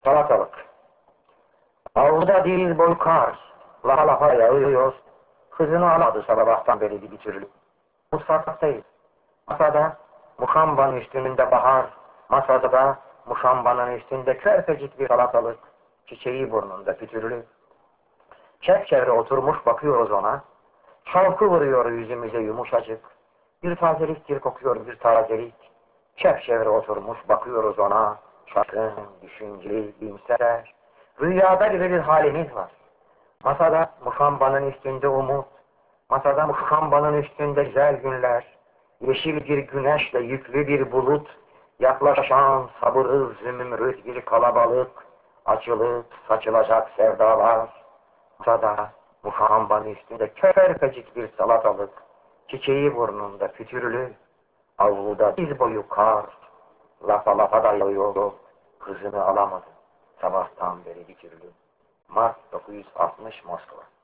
Salatalık. Avluda dil boyu kar, lafa lafa yağıyor. Hızını alamadı sabahtan beri bir türlü. Mutfaktayız. Masada muşambanın üstünde bahar, masada da muşambanın üstünde körpecik bir salatalık, çiçeği burnunda pütürlü. Çevre oturmuş bakıyoruz ona. Şavkı vuruyor yüzümüze yumuşacık. Bir tazeliktir kokuyor bir tazelik. Çevre oturmuş bakıyoruz ona. Şaşkın, düşünceli, iyimser. Rüyada gibi bir halimiz var. Masada muşambanın üstünde umut. Masada muşambanın üstünde güzel günler. Yeşil bir güneşle yüklü bir bulut. Yaklaşan sabırlı zümrüt bir kalabalık. Açılıp saçılacak sevdalar. Masada muşambanın üstünde körpecik bir salatalık. Çiçeği burnunda fütürlü. Avluda diz boyu kar. Lafa lafa da yağıyor. Kızını alamadı. Sabahtan beri bir türlü. Mart 960 Moskova.